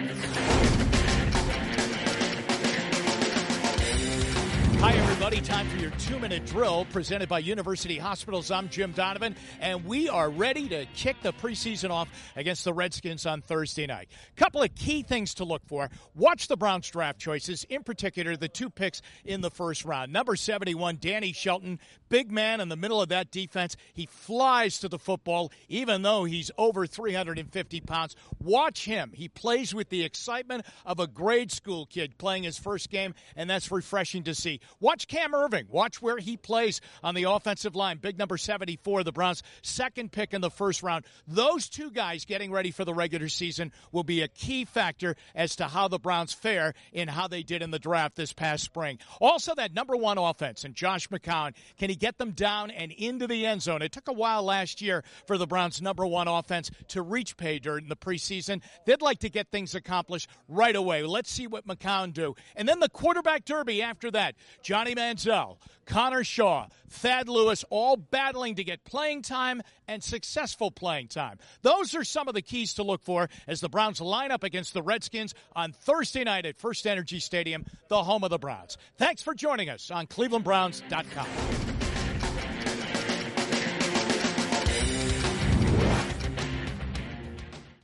Hi, everybody. Time for your 2-minute drill presented by University Hospitals. I'm Jim Donovan, and we are ready to kick the preseason off against the Redskins on Thursday night. Couple of key things to look for. Watch the Browns draft choices, in particular the 2 picks in the first round. Number 71, Danny Shelton, big man in the middle of that defense. He flies to the football, even though he's over 350 pounds. Watch him. He plays with the excitement of a grade school kid playing his first game, and that's refreshing to see. Watch Cam Irving. Watch where he plays on the offensive line. Big number 74, the Browns' second pick in the first round. Those 2 guys getting ready for the regular season will be a key factor as to how the Browns fare in how they did in the draft this past spring. Also, that number 1 offense and Josh McCown. Can he get them down and into the end zone? It took a while last year for the Browns' number 1 offense to reach pay dirt in the preseason. They'd like to get things accomplished right away. Let's see what McCown do. And then the quarterback derby after that. Johnny Manziel, Connor Shaw, Thad Lewis, all battling to get playing time and successful playing time. Those are some of the keys to look for as the Browns line up against the Redskins on Thursday night at First Energy Stadium, the home of the Browns. Thanks for joining us on ClevelandBrowns.com.